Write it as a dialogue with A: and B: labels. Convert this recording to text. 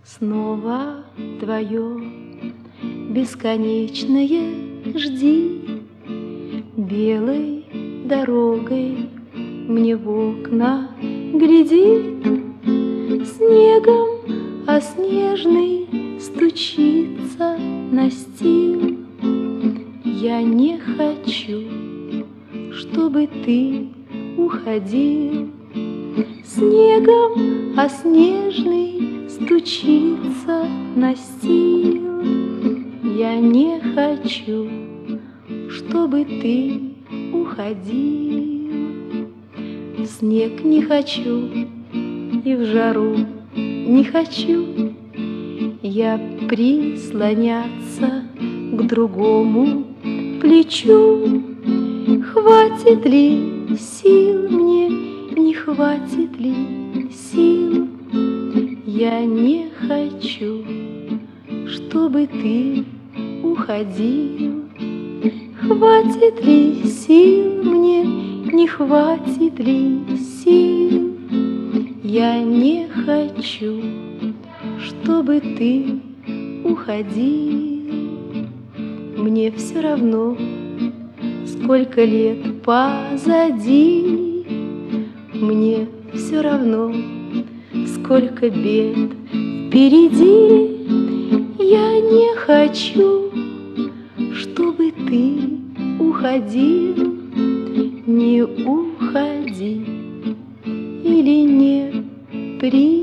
A: снова твое бесконечное жди. Белой дорогой мне в окна гляди, снегом о снежный стучится настил. Я не хочу, чтобы ты уходил. Снегом о снежный стучится настил. Я не хочу, чтобы ты уходил. В снег не хочу и в жару не хочу я прислоняться к другому плечу. Хватит ли сил мне, не хватит ли сил? Я не хочу, чтобы ты уходил. Хватит ли сил мне, не хватит ли сил? Я не хочу, чтобы ты уходил. Мне все равно, сколько лет позади. Мне все равно, сколько бед впереди. Я не хочу, чтобы ты уходил. Не уходи или не приходи.